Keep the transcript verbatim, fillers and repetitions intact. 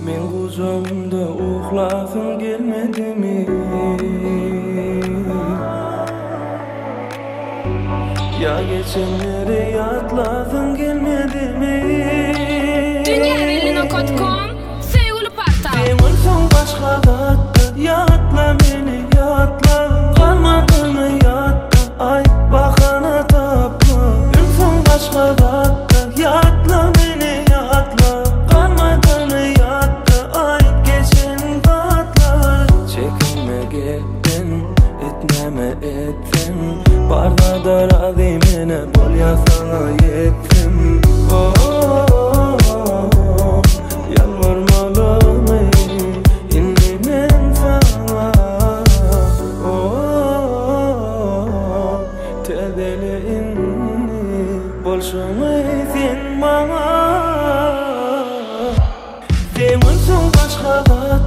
Men kucağımda uxlagym gelmedimi? Ya geçenleri yadlagym gelmedimi? Dünya elini nokot nokta com Sevgili parta Demirson başka gattı yatla beni yatla Kalmadığını yattı ay bakana tapma Ülsün başka gattı yatla beni yatla Kalmadığını yattı ay geçen katlar Çekinme gittin etmeme ettin Barda da razimine bol ya sana yettim oh, oh, oh, oh. Yalvarmalım inni men sana oh, oh, oh. Tedele inni bolşumu sen bana Demirsin başka